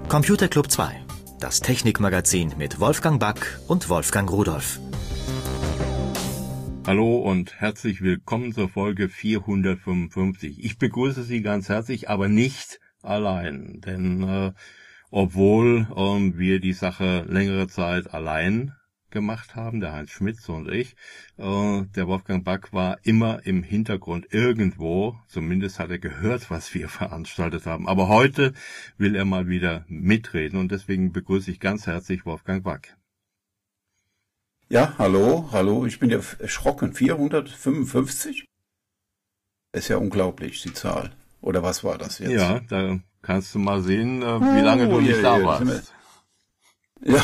Computer Club 2, das Technikmagazin mit Wolfgang Back und Wolfgang Rudolph. Hallo und herzlich willkommen zur Folge 455. Ich begrüße Sie ganz herzlich, aber nicht allein, denn obwohl wir die Sache längere Zeit allein gemacht haben, der Heinz Schmitz und ich, der Wolfgang Back war immer im Hintergrund irgendwo, zumindest hat er gehört, was wir veranstaltet haben. Aber heute will er mal wieder mitreden und deswegen begrüße ich ganz herzlich Wolfgang Back. Ja, hallo, ich bin ja erschrocken. 455? Ist ja unglaublich, die Zahl. Oder was war das jetzt? Ja, da kannst du mal sehen, wie lange du nicht da warst. Ja.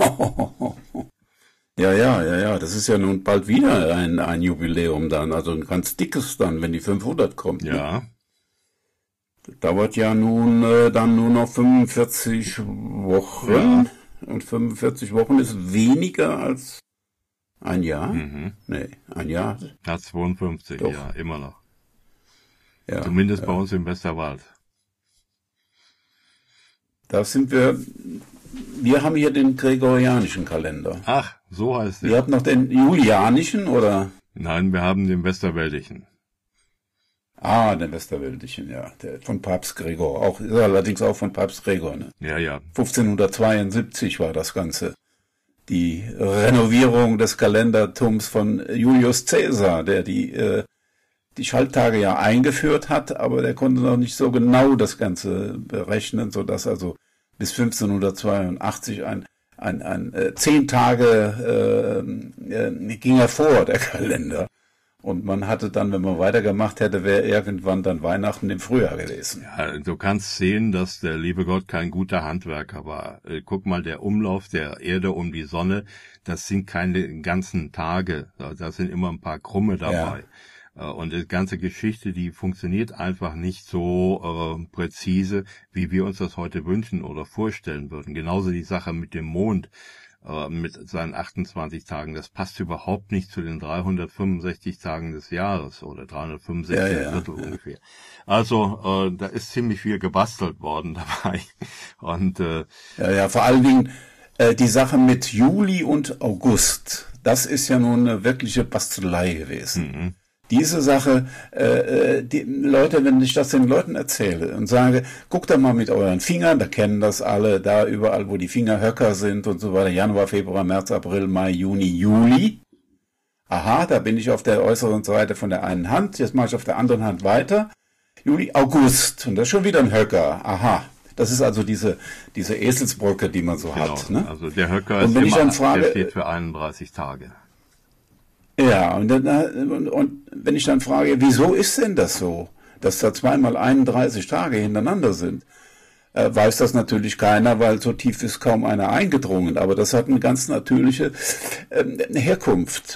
Ja, das ist ja nun bald wieder ein Jubiläum dann, also ein ganz dickes dann, wenn die 500 kommt. Ja. Ne? Dauert ja nun dann nur noch 45 Wochen. Ja. Und 45 Wochen ist weniger als ein Jahr? Nee, ein Jahr. Ja, 52, Doch. Ja, immer noch. Ja, Zumindest bei uns im Westerwald. Da sind wir haben hier den gregorianischen Kalender. Ach, so heißt der. Ihr habt noch den julianischen, oder? Nein, wir haben den westerwäldischen. Ah, den westerwäldischen, ja. Der von Papst Gregor. Auch, ist allerdings auch von Papst Gregor, ne? Ja. 1572 war das Ganze. Die Renovierung des Kalendertums von Julius Caesar, der die Schalttage ja eingeführt hat, aber der konnte noch nicht so genau das Ganze berechnen, sodass also bis 1582 ein 10 Tage ging er vor, der Kalender. Und man hatte dann, wenn man weitergemacht hätte, wäre irgendwann dann Weihnachten im Frühjahr gewesen. Ja, du kannst sehen, dass der liebe Gott kein guter Handwerker war. Guck mal, der Umlauf der Erde um die Sonne, das sind keine ganzen Tage. Da sind immer ein paar Krumme dabei. Ja. Und die ganze Geschichte, die funktioniert einfach nicht so präzise, wie wir uns das heute wünschen oder vorstellen würden. Genauso die Sache mit dem Mond, mit seinen 28 Tagen. Das passt überhaupt nicht zu den 365 Tagen des Jahres oder 365 Viertel ungefähr. Also da ist ziemlich viel gebastelt worden dabei. Und vor allen Dingen die Sache mit Juli und August, das ist ja nun eine wirkliche Bastelei gewesen. Diese Sache, die Leute, wenn ich das den Leuten erzähle und sage, guckt da mal mit euren Fingern, da kennen das alle, da überall, wo die Fingerhöcker sind und so weiter, Januar, Februar, März, April, Mai, Juni, Juli. Aha, da bin ich auf der äußeren Seite von der einen Hand, jetzt mache ich auf der anderen Hand weiter. Juli, August, und das ist schon wieder ein Höcker. Aha, das ist also diese Eselsbrücke, die man so hat. Ne? Also der Höcker ist immer, der steht für 31 Tage. Ja, und wenn ich dann frage, wieso ist denn das so, dass da zweimal 31 Tage hintereinander sind, weiß das natürlich keiner, weil so tief ist kaum einer eingedrungen, aber das hat eine ganz natürliche Herkunft.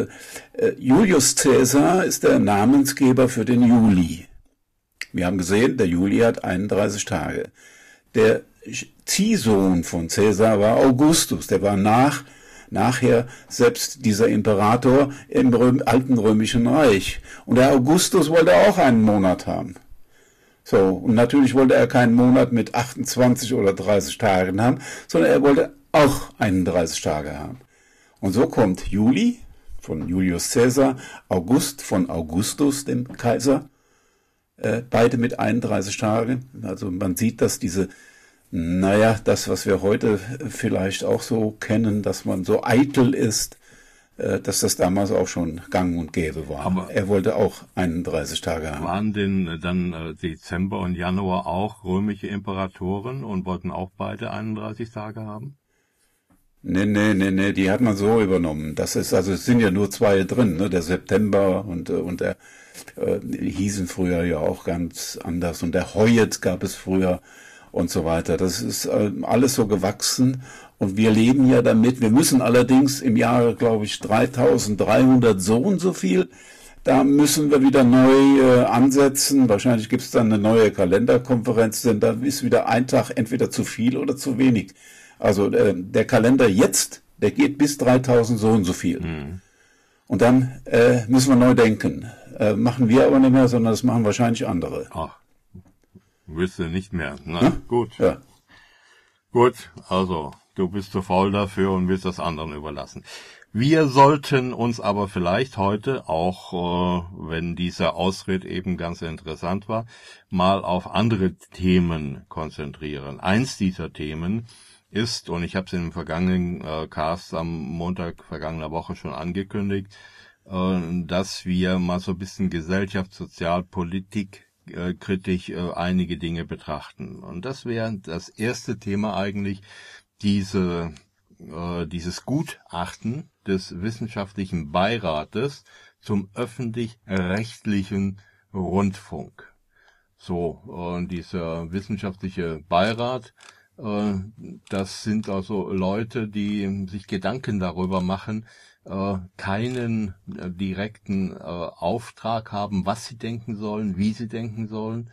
Julius Caesar ist der Namensgeber für den Juli. Wir haben gesehen, der Juli hat 31 Tage. Der Ziehsohn von Caesar war Augustus, der war nachher selbst dieser Imperator im alten römischen Reich. Und der Augustus wollte auch einen Monat haben. So, und natürlich wollte er keinen Monat mit 28 oder 30 Tagen haben, sondern er wollte auch 31 Tage haben. Und so kommt Juli von Julius Caesar, August von Augustus, dem Kaiser, beide mit 31 Tagen. Also man sieht, dass das, was wir heute vielleicht auch so kennen, dass man so eitel ist, dass das damals auch schon gang und gäbe war. Aber er wollte auch 31 Tage haben. Waren denn dann Dezember und Januar auch römische Imperatoren und wollten auch beide 31 Tage haben? Nee, die hat man so übernommen. Das ist, also es sind ja nur zwei drin, ne? Der September und der hießen früher ja auch ganz anders. Und der Heuet gab es früher. Und so weiter. Das ist alles so gewachsen und wir leben ja damit. Wir müssen allerdings im Jahre, glaube ich, 3300 so und so viel. Da müssen wir wieder neu ansetzen. Wahrscheinlich gibt es dann eine neue Kalenderkonferenz, denn da ist wieder ein Tag entweder zu viel oder zu wenig. Also der Kalender jetzt, der geht bis 3000 so und so viel. Und dann müssen wir neu denken. Machen wir aber nicht mehr, sondern das machen wahrscheinlich andere. Ach. Wüsste nicht mehr. Na, gut. Ja. Gut, also du bist zu faul dafür und willst das anderen überlassen. Wir sollten uns aber vielleicht heute, auch wenn dieser Ausritt eben ganz interessant war, mal auf andere Themen konzentrieren. Eins dieser Themen ist, und ich habe es im vergangenen Cast am Montag vergangener Woche schon angekündigt, dass wir mal so ein bisschen Gesellschaft, Sozialpolitik kritisch einige Dinge betrachten. Und das wäre das erste Thema eigentlich, dieses Gutachten des wissenschaftlichen Beirates zum öffentlich-rechtlichen Rundfunk. So, dieser wissenschaftliche Beirat, das sind also Leute, die sich Gedanken darüber machen, keinen direkten Auftrag haben, was sie denken sollen, wie sie denken sollen,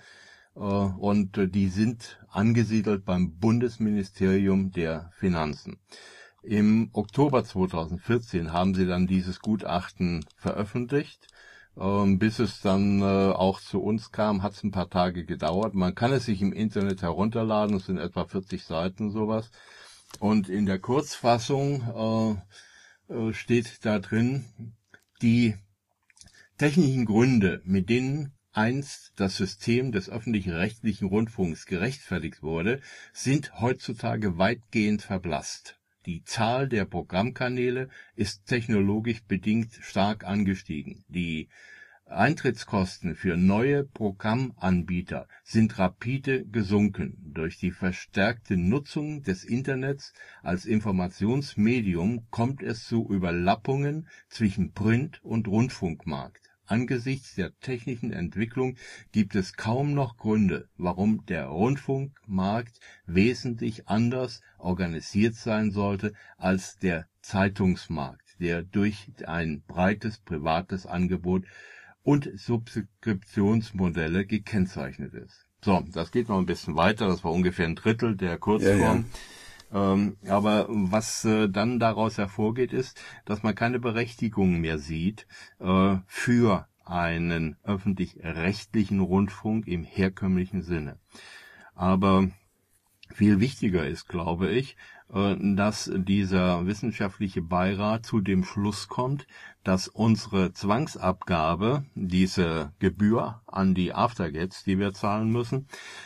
und die sind angesiedelt beim Bundesministerium der Finanzen. Im Oktober 2014 haben sie dann dieses Gutachten veröffentlicht. Bis es dann auch zu uns kam, hat es ein paar Tage gedauert. Man kann es sich im Internet herunterladen, es sind etwa 40 Seiten sowas. Und in der Kurzfassung steht da drin, die technischen Gründe, mit denen einst das System des öffentlich-rechtlichen Rundfunks gerechtfertigt wurde, sind heutzutage weitgehend verblasst. Die Zahl der Programmkanäle ist technologisch bedingt stark angestiegen. Die Eintrittskosten für neue Programmanbieter sind rapide gesunken. Durch die verstärkte Nutzung des Internets als Informationsmedium kommt es zu Überlappungen zwischen Print- und Rundfunkmarkt. Angesichts der technischen Entwicklung gibt es kaum noch Gründe, warum der Rundfunkmarkt wesentlich anders organisiert sein sollte als der Zeitungsmarkt, der durch ein breites privates Angebot und Subskriptionsmodelle gekennzeichnet ist. So, das geht noch ein bisschen weiter, das war ungefähr ein Drittel der Kurzform. Ja. Aber was dann daraus hervorgeht, ist, dass man keine Berechtigung mehr sieht für einen öffentlich-rechtlichen Rundfunk im herkömmlichen Sinne. Aber viel wichtiger ist, glaube ich, dass dieser wissenschaftliche Beirat zu dem Schluss kommt, dass unsere Zwangsabgabe, diese Gebühr an die Aftergets, die wir zahlen müssen,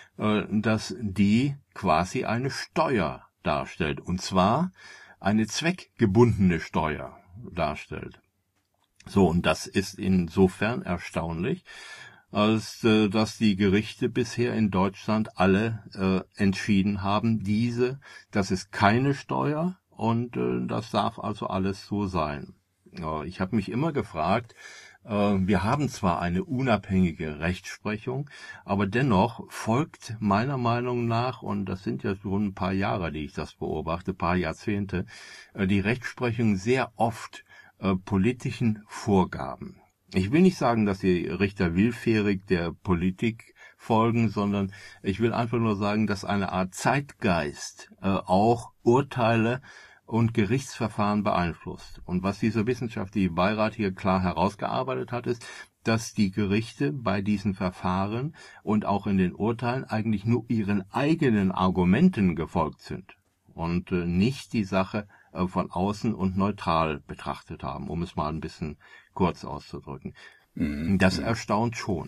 dass die quasi eine Steuer darstellt, und zwar eine zweckgebundene Steuer darstellt. So, und das ist insofern erstaunlich, als dass die Gerichte bisher in Deutschland alle entschieden haben, das ist keine Steuer und das darf also alles so sein. Ich habe mich immer gefragt, wir haben zwar eine unabhängige Rechtsprechung, aber dennoch folgt meiner Meinung nach, und das sind ja schon ein paar Jahre, die ich das beobachte, ein paar Jahrzehnte, die Rechtsprechung sehr oft politischen Vorgaben. Ich will nicht sagen, dass die Richter willfährig der Politik folgen, sondern ich will einfach nur sagen, dass eine Art Zeitgeist auch Urteile und Gerichtsverfahren beeinflusst. Und was dieser wissenschaftliche Beirat hier klar herausgearbeitet hat, ist, dass die Gerichte bei diesen Verfahren und auch in den Urteilen eigentlich nur ihren eigenen Argumenten gefolgt sind und nicht die Sache von außen und neutral betrachtet haben, um es mal ein bisschen kurz auszudrücken. Das erstaunt schon.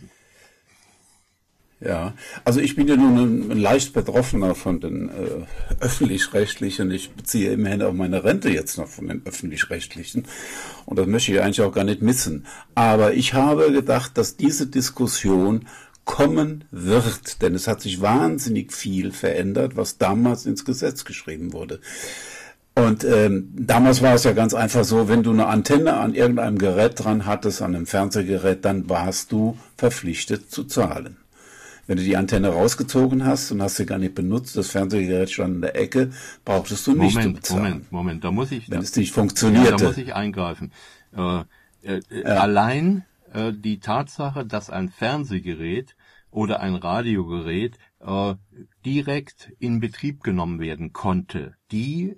Ja, also ich bin ja nun ein leicht Betroffener von den Öffentlich-Rechtlichen. Ich beziehe immerhin auch meine Rente jetzt noch von den Öffentlich-Rechtlichen. Und das möchte ich eigentlich auch gar nicht missen. Aber ich habe gedacht, dass diese Diskussion kommen wird, denn es hat sich wahnsinnig viel verändert, was damals ins Gesetz geschrieben wurde. Und damals war es ja ganz einfach so, wenn du eine Antenne an irgendeinem Gerät dran hattest, an einem Fernsehgerät, dann warst du verpflichtet zu zahlen. Wenn du die Antenne rausgezogen hast und hast sie gar nicht benutzt, das Fernsehgerät stand in der Ecke, brauchtest du nicht zu bezahlen. Moment, da muss ich... Wenn es nicht funktionierte. Ja, da muss ich eingreifen. Allein die Tatsache, dass ein Fernsehgerät oder ein Radiogerät direkt in Betrieb genommen werden konnte, die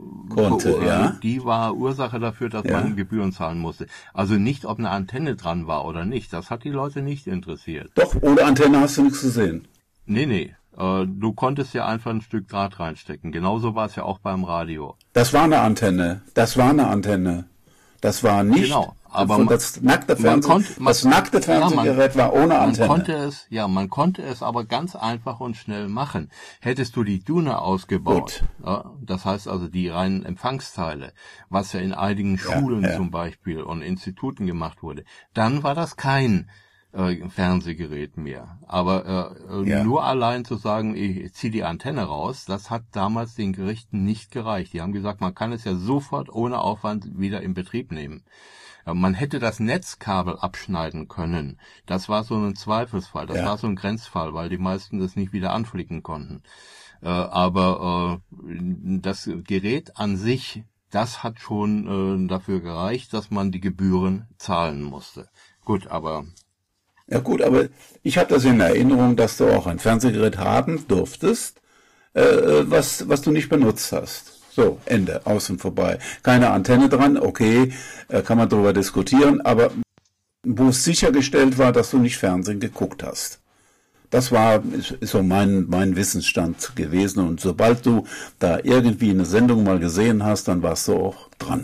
war Ursache dafür, dass man Gebühren zahlen musste. Also nicht, ob eine Antenne dran war oder nicht, das hat die Leute nicht interessiert. Doch, ohne Antenne hast du nichts gesehen. Nee, Du konntest ja einfach ein Stück Draht reinstecken. Genauso war es ja auch beim Radio. Das war eine Antenne. Das war nicht. Genau. Aber das nackte Fernsehgerät war ohne Antenne. Man konnte es aber ganz einfach und schnell machen. Hättest du die Duna ausgebaut, das heißt also die reinen Empfangsteile, was ja in einigen Schulen zum Beispiel und Instituten gemacht wurde, dann war das kein Fernsehgerät mehr. Aber nur allein zu sagen, ich ziehe die Antenne raus, das hat damals den Gerichten nicht gereicht. Die haben gesagt, man kann es ja sofort ohne Aufwand wieder in Betrieb nehmen. Man hätte das Netzkabel abschneiden können. Das war so ein Zweifelsfall. Das war so ein Grenzfall, weil die meisten das nicht wieder anflicken konnten. Aber das Gerät an sich, das hat schon dafür gereicht, dass man die Gebühren zahlen musste. Aber ich habe das in Erinnerung, dass du auch ein Fernsehgerät haben durftest, was du nicht benutzt hast. So, Ende, aus und vorbei. Keine Antenne dran, okay, kann man darüber diskutieren, aber wo es sichergestellt war, dass du nicht Fernsehen geguckt hast. Das ist so mein Wissensstand gewesen, und sobald du da irgendwie eine Sendung mal gesehen hast, dann warst du auch dran.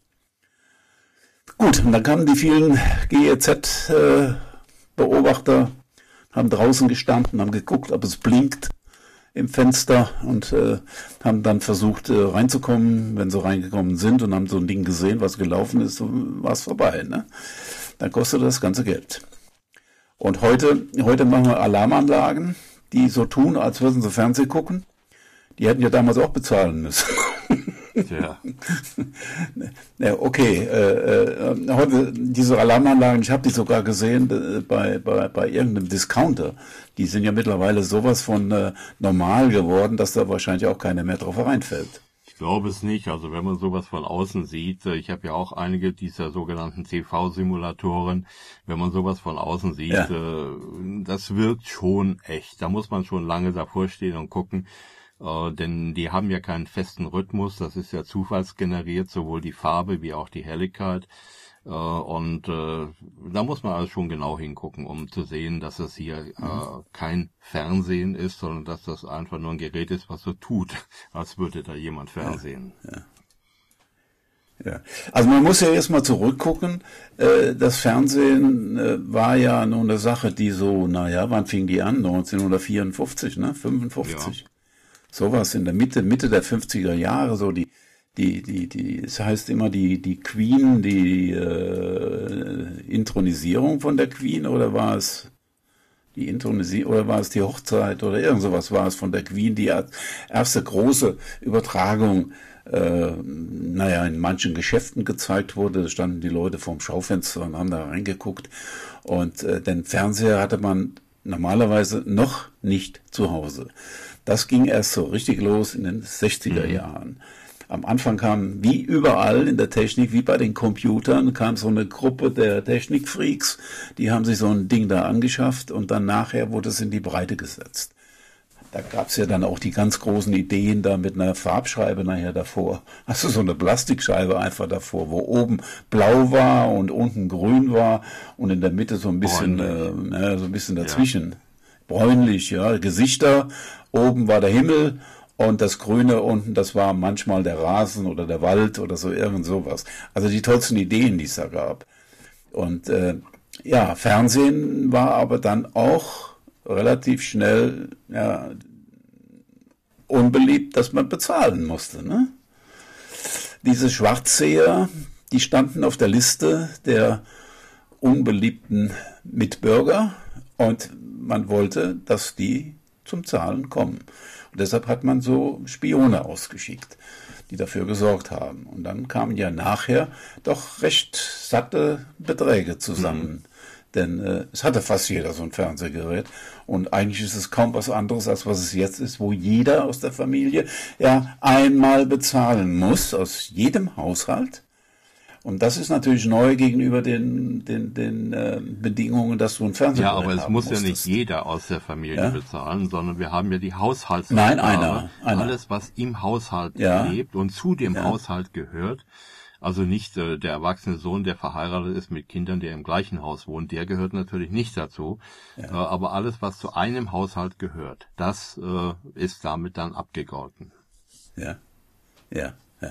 Gut, und dann kamen die vielen GEZ-Beobachter, haben draußen gestanden, haben geguckt, ob es blinkt im Fenster, und haben dann versucht reinzukommen. Wenn sie reingekommen sind und haben so ein Ding gesehen, was gelaufen ist, war es vorbei. Ne? Dann kostet das ganze Geld. Und heute machen wir Alarmanlagen, die so tun, als würden sie Fernsehen gucken. Die hätten ja damals auch bezahlen müssen. Ja. Okay, heute diese Alarmanlagen, ich habe die sogar gesehen bei irgendeinem Discounter. Die sind ja mittlerweile sowas von normal geworden, dass da wahrscheinlich auch keiner mehr drauf reinfällt. Ich glaube es nicht. Also wenn man sowas von außen sieht, ich habe ja auch einige dieser sogenannten TV-Simulatoren, wenn man sowas von außen sieht, das wirkt schon echt. Da muss man schon lange davor stehen und gucken. Denn die haben ja keinen festen Rhythmus, das ist ja zufallsgeneriert, sowohl die Farbe wie auch die Helligkeit. Und da muss man also schon genau hingucken, um zu sehen, dass es hier kein Fernsehen ist, sondern dass das einfach nur ein Gerät ist, was so tut, als würde da jemand Fernsehen. Ja. Also man muss ja erstmal zurückgucken. Das Fernsehen war ja nur eine Sache, die so, wann fing die an? 1954, ne? 55. Ja. Sowas in der Mitte der 50er Jahre, so es heißt immer die Queen, die Inthronisierung von der Queen, oder war es die Inthronisierung, oder war es die Hochzeit, oder irgend sowas war es von der Queen, die erste große Übertragung, in manchen Geschäften gezeigt wurde. Da standen die Leute vorm Schaufenster und haben da reingeguckt, und den Fernseher hatte man normalerweise noch nicht zu Hause. Das ging erst so richtig los in den 60er Jahren. Am Anfang kam, wie überall in der Technik, wie bei den Computern, kam so eine Gruppe der Technikfreaks, die haben sich so ein Ding da angeschafft, und dann nachher wurde es in die Breite gesetzt. Da gab's ja dann auch die ganz großen Ideen da mit einer Farbscheibe nachher davor. Also so eine Plastikscheibe einfach davor, wo oben blau war und unten grün war und in der Mitte so ein bisschen, dazwischen. Ja. Bräunlich, Gesichter. Oben war der Himmel, und das Grüne unten, das war manchmal der Rasen oder der Wald oder so, irgend sowas. Also die tollsten Ideen, die es da gab. Und Fernsehen war aber dann auch relativ schnell unbeliebt, dass man bezahlen musste. Ne? Diese Schwarzseher, die standen auf der Liste der unbeliebten Mitbürger, und man wollte, dass die zum Zahlen kommen. Und deshalb hat man so Spione ausgeschickt, die dafür gesorgt haben. Und dann kamen ja nachher doch recht satte Beträge zusammen. Denn es hatte fast jeder so ein Fernsehgerät. Und eigentlich ist es kaum was anderes, als was es jetzt ist, wo jeder aus der Familie einmal bezahlen muss, aus jedem Haushalt. Und das ist natürlich neu gegenüber den Bedingungen, dass du ein Fernsehgerät haben musstest. Ja, aber es muss ja nicht jeder aus der Familie bezahlen, sondern wir haben ja die Haushaltsabgabe. Nein, einer. Alles, was im Haushalt lebt und zu dem Haushalt gehört, Also nicht der erwachsene Sohn, der verheiratet ist mit Kindern, der im gleichen Haus wohnt, der gehört natürlich nicht dazu. Ja. Aber alles, was zu einem Haushalt gehört, das ist damit dann abgegolten. Ja, ja, ja.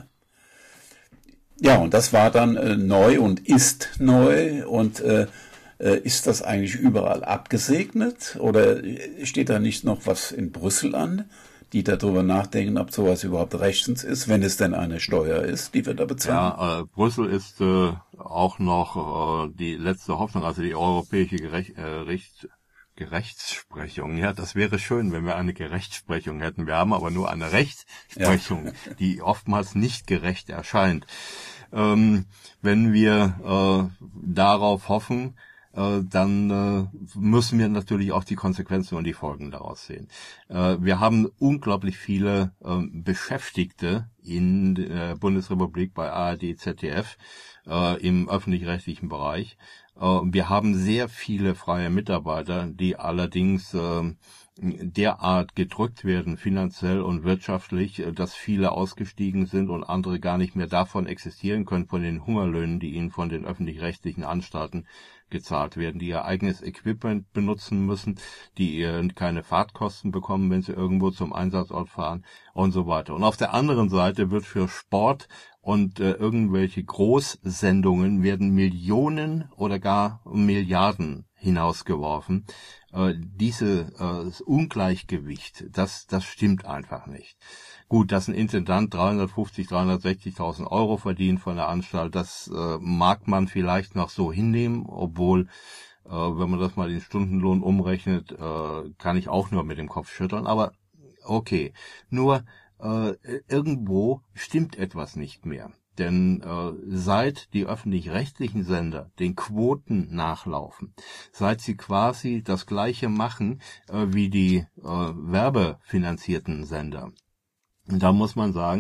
Ja, und das war dann neu und ist neu. Und ist das eigentlich überall abgesegnet? Oder steht da nicht noch was in Brüssel an, die darüber nachdenken, ob sowas überhaupt rechtens ist, wenn es denn eine Steuer ist, die wir da bezahlen? Ja, Brüssel ist auch noch die letzte Hoffnung, also die europäische Gerechtsprechung. Ja, das wäre schön, wenn wir eine Gerechtsprechung hätten. Wir haben aber nur eine Rechtsprechung, die oftmals nicht gerecht erscheint. Wenn wir darauf hoffen, dann müssen wir natürlich auch die Konsequenzen und die Folgen daraus sehen. Wir haben unglaublich viele Beschäftigte in der Bundesrepublik bei ARD, ZDF im öffentlich-rechtlichen Bereich. Wir haben sehr viele freie Mitarbeiter, die allerdings derart gedrückt werden, finanziell und wirtschaftlich, dass viele ausgestiegen sind und andere gar nicht mehr davon existieren können, von den Hungerlöhnen, die ihnen von den öffentlich-rechtlichen Anstalten gezahlt werden, die ihr eigenes Equipment benutzen müssen, die keine Fahrtkosten bekommen, wenn sie irgendwo zum Einsatzort fahren und so weiter. Und auf der anderen Seite wird für Sport und irgendwelche Großsendungen werden Millionen oder gar Milliarden hinausgeworfen. Dieses Ungleichgewicht, das stimmt einfach nicht. Gut, dass ein Intendant 350.000, 360.000 Euro verdient von der Anstalt, das mag man vielleicht noch so hinnehmen, obwohl, wenn man das mal in Stundenlohn umrechnet, kann ich auch nur mit dem Kopf schütteln, aber okay. Nur irgendwo stimmt etwas nicht mehr. Denn seit die öffentlich-rechtlichen Sender den Quoten nachlaufen, seit sie quasi das Gleiche machen wie die werbefinanzierten Sender, da muss man sagen,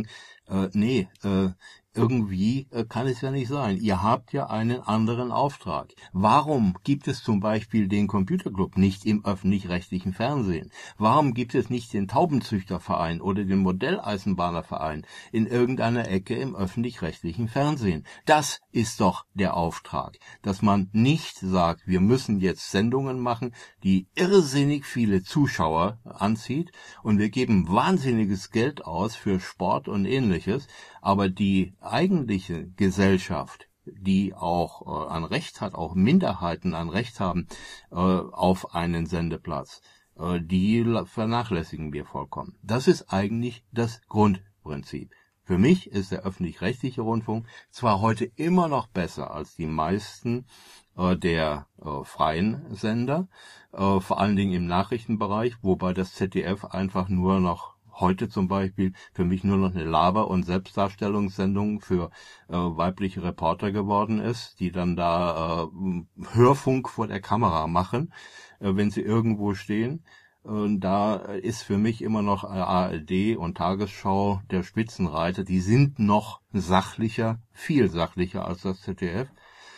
irgendwie kann es ja nicht sein. Ihr habt ja einen anderen Auftrag. Warum gibt es zum Beispiel den Computerclub nicht im öffentlich-rechtlichen Fernsehen? Warum gibt es nicht den Taubenzüchterverein oder den Modelleisenbahnerverein in irgendeiner Ecke im öffentlich-rechtlichen Fernsehen? Das ist doch der Auftrag, dass man nicht sagt, wir müssen jetzt Sendungen machen, die irrsinnig viele Zuschauer anzieht und wir geben wahnsinniges Geld aus für Sport und Ähnliches, aber die eigentliche Gesellschaft, die auch ein Recht hat, auch Minderheiten ein Recht haben auf einen Sendeplatz, die vernachlässigen wir vollkommen. Das ist eigentlich das Grundprinzip. Für mich ist der öffentlich-rechtliche Rundfunk zwar heute immer noch besser als die meisten der freien Sender, vor allen Dingen im Nachrichtenbereich, wobei das ZDF einfach nur noch heute zum Beispiel für mich nur noch eine Laber- und Selbstdarstellungssendung für weibliche Reporter geworden ist, die dann da Hörfunk vor der Kamera machen, wenn sie irgendwo stehen. Und da ist für mich immer noch ARD und Tagesschau der Spitzenreiter. Die sind noch sachlicher, viel sachlicher als das ZDF.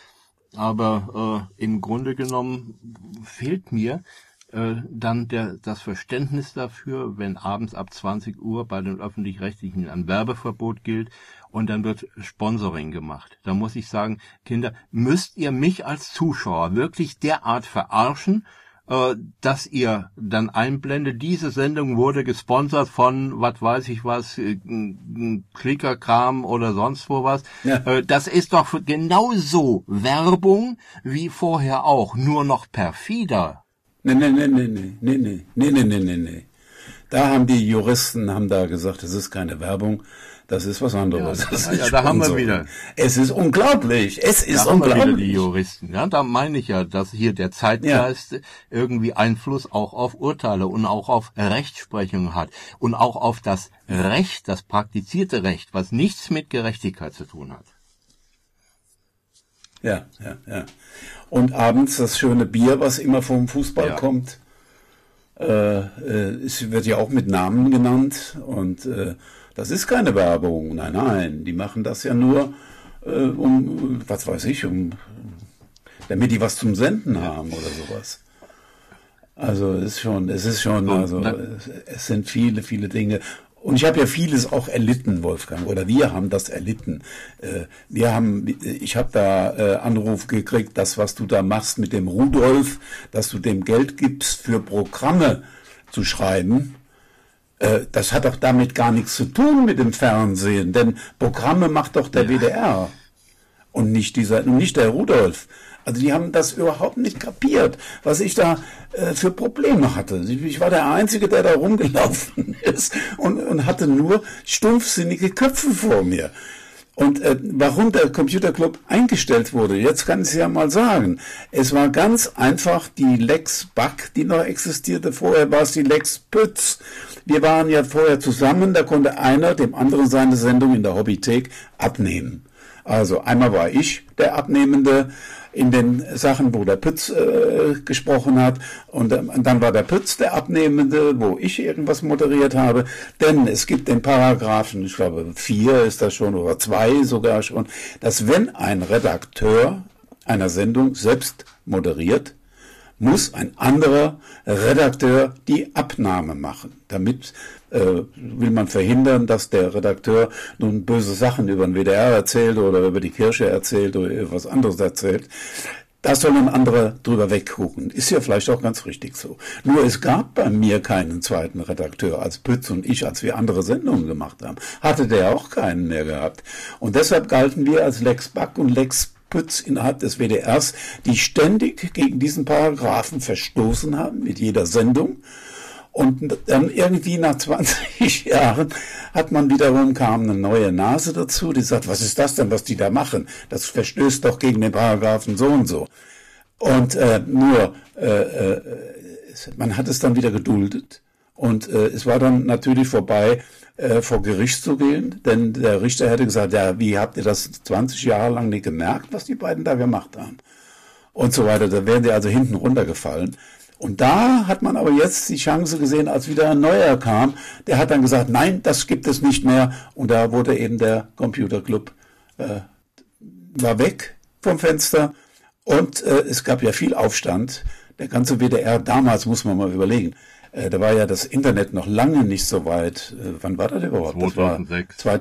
Aber im Grunde genommen fehlt mir dann das Verständnis dafür, wenn abends ab 20 Uhr bei den Öffentlich-Rechtlichen ein Werbeverbot gilt und dann wird Sponsoring gemacht. Da muss ich sagen, Kinder, müsst ihr mich als Zuschauer wirklich derart verarschen, dass ihr dann einblendet, diese Sendung wurde gesponsert von, was weiß ich was, Klickerkram oder sonst wo was. Ja. Das ist doch genauso Werbung wie vorher auch, nur noch perfider. Nee. Da haben die Juristen da gesagt, das ist keine Werbung, das ist was anderes. Ja, da haben wir wieder. Es ist unglaublich. Es ist da unglaublich. Haben wir wieder die Juristen. Ja, da meine ich ja, dass hier der Zeitgeist irgendwie Einfluss auch auf Urteile und auch auf Rechtsprechung hat und auch auf das Recht, das praktizierte Recht, was nichts mit Gerechtigkeit zu tun hat. Ja. Und abends das schöne Bier, was immer vom Fußball kommt, es wird ja auch mit Namen genannt und das ist keine Werbung. Nein, die machen das ja nur damit die was zum Senden haben oder sowas. Also es sind viele Dinge. Und ich habe ja vieles auch erlitten, Wolfgang, oder wir haben das erlitten. Ich habe da Anruf gekriegt, das, was du da machst mit dem Rudolf, dass du dem Geld gibst, für Programme zu schreiben. Das hat doch damit gar nichts zu tun mit dem Fernsehen, denn Programme macht doch der WDR und nicht der Rudolf. Also die haben das überhaupt nicht kapiert, was ich da für Probleme hatte. Ich war der Einzige, der da rumgelaufen ist und hatte nur stumpfsinnige Köpfe vor mir. Und warum der Computerclub eingestellt wurde, jetzt kann ich es ja mal sagen. Es war ganz einfach die Lex Back, die noch existierte. Vorher war es die Lex Pütz. Wir waren ja vorher zusammen, da konnte einer dem anderen seine Sendung in der Hobbythek abnehmen. Also einmal war ich der Abnehmende in den Sachen, wo der Pütz gesprochen hat, und dann war der Pütz der Abnehmende, wo ich irgendwas moderiert habe, denn es gibt den Paragraphen, ich glaube 4 ist das schon, oder 2 sogar schon, dass wenn ein Redakteur einer Sendung selbst moderiert, muss ein anderer Redakteur die Abnahme machen. Damit will man verhindern, dass der Redakteur nun böse Sachen über den WDR erzählt oder über die Kirche erzählt oder irgendwas anderes erzählt. Da soll ein anderer drüber weggucken. Ist ja vielleicht auch ganz richtig so. Nur es gab bei mir keinen zweiten Redakteur als Pütz und ich, als wir andere Sendungen gemacht haben. Hatte der auch keinen mehr gehabt. Und deshalb galten wir als Lex Back und Lex Pütz innerhalb des WDRs, die ständig gegen diesen Paragraphen verstoßen haben mit jeder Sendung. Und dann irgendwie nach 20 Jahren kam eine neue Nase dazu, die sagt, was ist das denn, was die da machen? Das verstößt doch gegen den Paragraphen so und so. Und man hat es dann wieder geduldet. Und es war dann natürlich vorbei, vor Gericht zu gehen, denn der Richter hätte gesagt, ja, wie habt ihr das 20 Jahre lang nicht gemerkt, was die beiden da gemacht haben? Und so weiter, da wären die also hinten runtergefallen. Und da hat man aber jetzt die Chance gesehen, als wieder ein neuer kam, der hat dann gesagt, nein, das gibt es nicht mehr. Und da wurde eben der Computerclub, war weg vom Fenster. Und es gab ja viel Aufstand. Der ganze WDR, damals muss man mal überlegen, da war ja das Internet noch lange nicht so weit. Wann war das überhaupt? 2006. Das war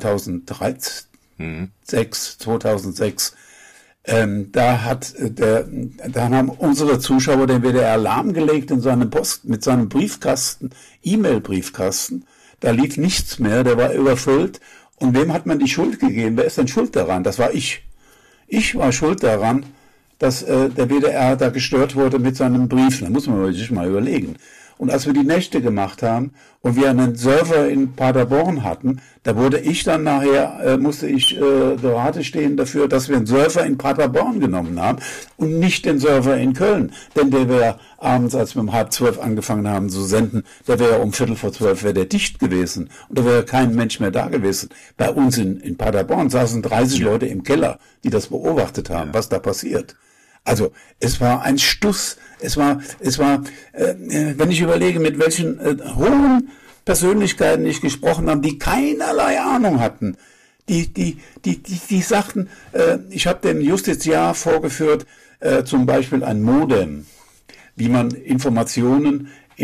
2006. Da haben unsere Zuschauer den WDR lahmgelegt in seinem mit seinem Briefkasten, E-Mail-Briefkasten. Da lief nichts mehr, der war überfüllt. Und wem hat man die Schuld gegeben? Wer ist denn schuld daran? Das war ich. Ich war schuld daran, dass der WDR da gestört wurde mit seinen Briefen. Da muss man sich mal überlegen. Und als wir die Nächte gemacht haben und wir einen Server in Paderborn hatten, da wurde ich dann nachher, musste ich gerade stehen dafür, dass wir einen Server in Paderborn genommen haben und nicht den Server in Köln. Denn der wäre abends, als wir um 11:30 angefangen haben zu senden, der wäre um 11:45 wäre der dicht gewesen. Und da wäre kein Mensch mehr da gewesen. Bei uns in Paderborn saßen 30 Leute im Keller, die das beobachtet haben, was da passiert. Also es war ein Stuss. Es war, wenn ich überlege, mit welchen hohen Persönlichkeiten ich gesprochen habe, die keinerlei Ahnung hatten, die sagten, ich habe dem Justiziar vorgeführt, zum Beispiel ein Modem, wie man Informationen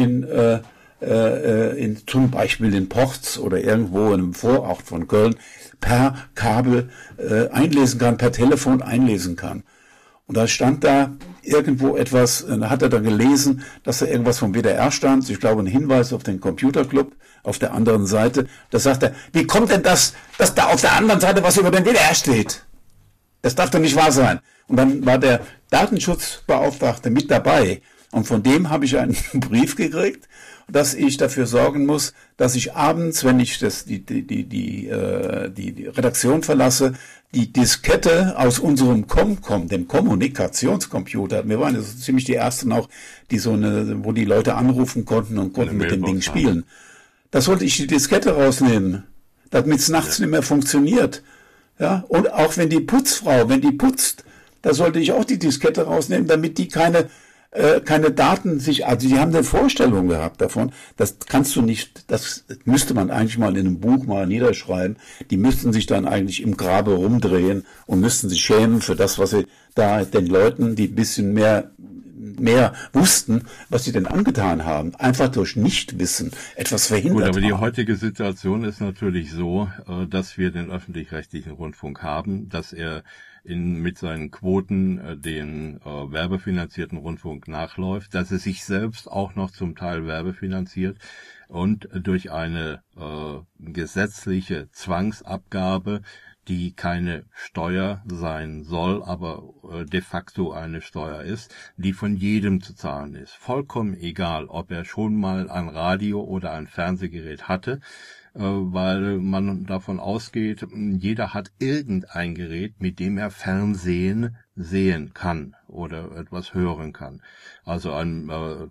zum Beispiel in Porz oder irgendwo in einem Vorort von Köln per Kabel einlesen kann, per Telefon einlesen kann. Und da stand da irgendwo etwas, da hat er dann gelesen, dass da irgendwas vom WDR stand, ich glaube ein Hinweis auf den Computerclub auf der anderen Seite. Da sagt er, wie kommt denn das, dass da auf der anderen Seite was über den WDR steht? Das darf doch nicht wahr sein. Und dann war der Datenschutzbeauftragte mit dabei. Und von dem habe ich einen Brief gekriegt, dass ich dafür sorgen muss, dass ich abends, wenn ich die Redaktion verlasse, die Diskette aus unserem ComCom, dem Kommunikationscomputer, wir waren jetzt ziemlich die ersten auch, wo die Leute anrufen konnten und konnten mit dem Ding spielen. Da sollte ich die Diskette rausnehmen, damit es nachts nicht mehr funktioniert. Ja, und auch wenn die Putzfrau, wenn die putzt, da sollte ich auch die Diskette rausnehmen, damit die keine Daten also die haben eine Vorstellung gehabt davon, das kannst du nicht, das müsste man eigentlich mal in einem Buch mal niederschreiben, die müssten sich dann eigentlich im Grabe rumdrehen und müssten sich schämen für das, was sie da den Leuten, die ein bisschen mehr mehr wussten, was sie denn angetan haben, einfach durch Nichtwissen etwas verhindert haben. Gut, aber die heutige Situation ist natürlich so, dass wir den öffentlich-rechtlichen Rundfunk haben, dass er mit seinen Quoten den werbefinanzierten Rundfunk nachläuft, dass er sich selbst auch noch zum Teil werbefinanziert und durch eine gesetzliche Zwangsabgabe, die keine Steuer sein soll, aber de facto eine Steuer ist, die von jedem zu zahlen ist. Vollkommen egal, ob er schon mal ein Radio oder ein Fernsehgerät hatte, weil man davon ausgeht, jeder hat irgendein Gerät, mit dem er Fernsehen sehen kann oder etwas hören kann. Also ein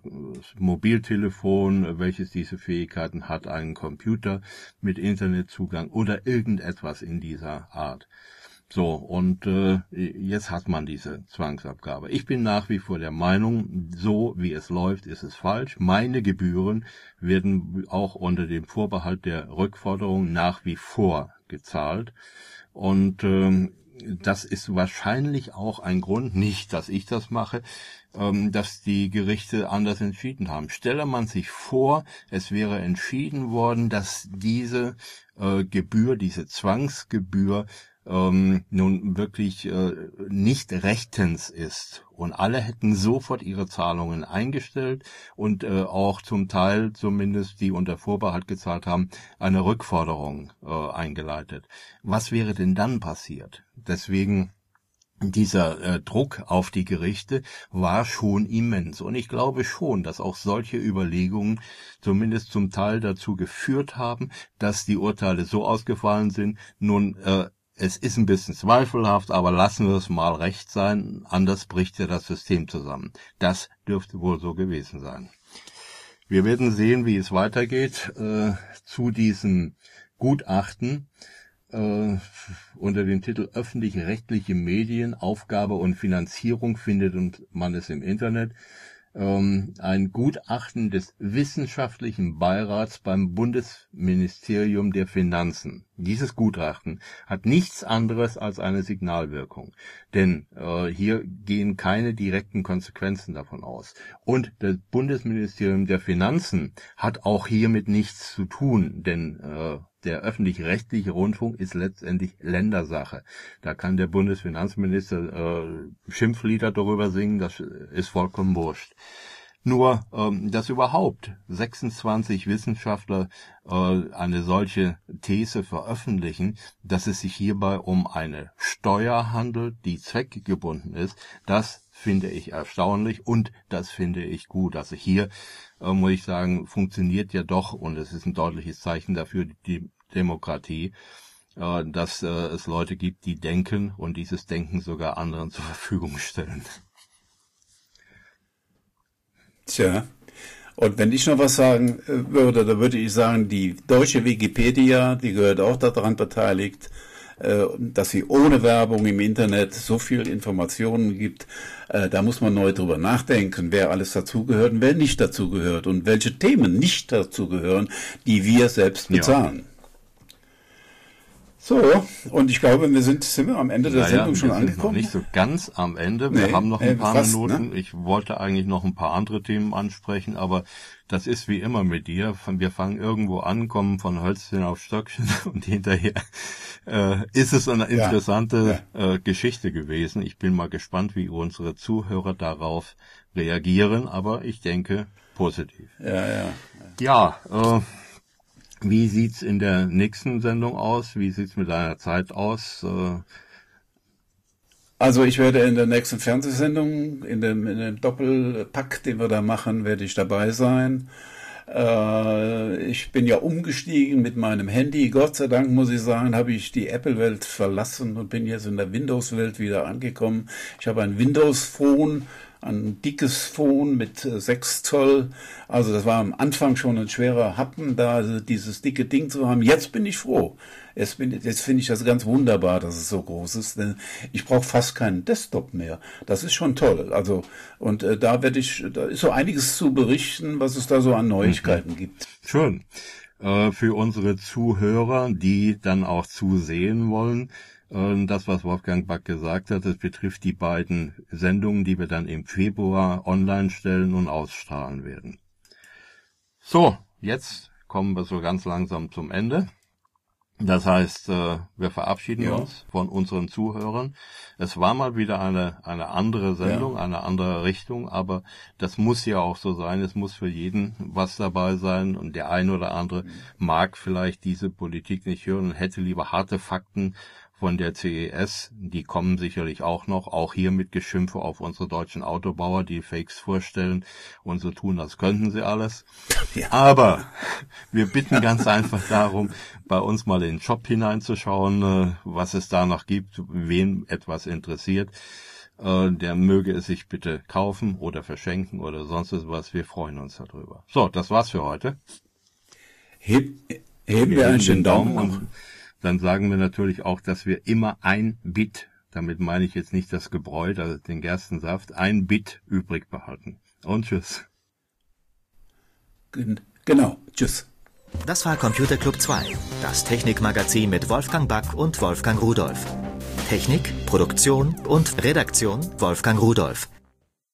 Mobiltelefon, welches diese Fähigkeiten hat, einen Computer mit Internetzugang oder irgendetwas in dieser Art. So, und jetzt hat man diese Zwangsabgabe. Ich bin nach wie vor der Meinung, so wie es läuft, ist es falsch. Meine Gebühren werden auch unter dem Vorbehalt der Rückforderung nach wie vor gezahlt. Und das ist wahrscheinlich auch ein Grund, nicht, dass ich das mache, dass die Gerichte anders entschieden haben. Stelle man sich vor, es wäre entschieden worden, dass diese Gebühr, diese Zwangsgebühr nun wirklich nicht rechtens ist und alle hätten sofort ihre Zahlungen eingestellt und auch zum Teil zumindest die unter Vorbehalt gezahlt haben, eine Rückforderung eingeleitet. Was wäre denn dann passiert? Deswegen dieser Druck auf die Gerichte war schon immens. Und ich glaube schon, dass auch solche Überlegungen zumindest zum Teil dazu geführt haben, dass die Urteile so ausgefallen sind. Nun, es ist ein bisschen zweifelhaft, aber lassen wir es mal recht sein, anders bricht ja das System zusammen. Das dürfte wohl so gewesen sein. Wir werden sehen, wie es weitergeht zu diesem Gutachten unter dem Titel Öffentlich-rechtliche Medien, Aufgabe und Finanzierung findet man es im Internet. Ein Gutachten des Wissenschaftlichen Beirats beim Bundesministerium der Finanzen. Dieses Gutachten hat nichts anderes als eine Signalwirkung, denn hier gehen keine direkten Konsequenzen davon aus. Und das Bundesministerium der Finanzen hat auch hiermit nichts zu tun, denn der öffentlich-rechtliche Rundfunk ist letztendlich Ländersache. Da kann der Bundesfinanzminister Schimpflieder darüber singen, das ist vollkommen wurscht. Nur, dass überhaupt 26 Wissenschaftler eine solche These veröffentlichen, dass es sich hierbei um eine Steuer handelt, die zweckgebunden ist, das finde ich erstaunlich und das finde ich gut. Also hier, muss ich sagen, funktioniert ja doch, und es ist ein deutliches Zeichen dafür, die Demokratie, dass es Leute gibt, die denken und dieses Denken sogar anderen zur Verfügung stellen. Tja, und wenn ich noch was sagen würde, dann würde ich sagen, die deutsche Wikipedia, die gehört auch daran beteiligt, dass sie ohne Werbung im Internet so viel Informationen gibt. Da muss man neu drüber nachdenken, wer alles dazugehört und wer nicht dazugehört und welche Themen nicht dazugehören, die wir selbst bezahlen. Ja. So, und ich glaube, sind wir am Ende der Sendung schon angekommen? Noch nicht so ganz am Ende. Wir haben noch ein paar Minuten. Ne? Ich wollte eigentlich noch ein paar andere Themen ansprechen, aber das ist wie immer mit dir. Wir fangen irgendwo an, kommen von Hölzchen auf Stöckchen und hinterher ist es eine interessante Geschichte gewesen. Ich bin mal gespannt, wie unsere Zuhörer darauf reagieren, aber ich denke positiv. Ja, wie sieht's in der nächsten Sendung aus? Wie sieht's mit deiner Zeit aus? Also ich werde in der nächsten Fernsehsendung, in dem Doppelpack, den wir da machen, werde ich dabei sein. Ich bin ja umgestiegen mit meinem Handy. Gott sei Dank, muss ich sagen, habe ich die Apple-Welt verlassen und bin jetzt in der Windows-Welt wieder angekommen. Ich habe ein Windows-Phone, ein dickes Phone mit 6 Zoll. Also das war am Anfang schon ein schwerer Happen, da dieses dicke Ding zu haben. Jetzt bin ich froh. Jetzt finde ich das ganz wunderbar, dass es so groß ist. Denn ich brauche fast keinen Desktop mehr. Das ist schon toll. Also und da ist so einiges zu berichten, was es da so an Neuigkeiten gibt. Schön. Für unsere Zuhörer, die dann auch zusehen wollen, Das, was Wolfgang Back gesagt hat, das betrifft die beiden Sendungen, die wir dann im Februar online stellen und ausstrahlen werden. So, jetzt kommen wir so ganz langsam zum Ende. Das heißt, wir verabschieden uns von unseren Zuhörern. Es war mal wieder eine andere Sendung, eine andere Richtung, aber das muss ja auch so sein. Es muss für jeden was dabei sein und der ein oder andere mag vielleicht diese Politik nicht hören und hätte lieber harte Fakten von der CES. Die kommen sicherlich auch noch, auch hier mit Geschimpfe auf unsere deutschen Autobauer, die Fakes vorstellen und so tun, als könnten sie alles. Ja. Aber wir bitten ganz einfach darum, bei uns mal in den Shop hineinzuschauen, was es da noch gibt, wen etwas interessiert. Der möge es sich bitte kaufen oder verschenken oder sonst was. Wir freuen uns darüber. So, das war's für heute. Heben wir einen schönen Daumen und dann sagen wir natürlich auch, dass wir immer ein Bit, damit meine ich jetzt nicht das Gebräu, den Gerstensaft, ein Bit übrig behalten. Und tschüss. Genau, tschüss. Das war Computer Club 2, das Technikmagazin mit Wolfgang Back und Wolfgang Rudolph. Technik, Produktion und Redaktion Wolfgang Rudolph.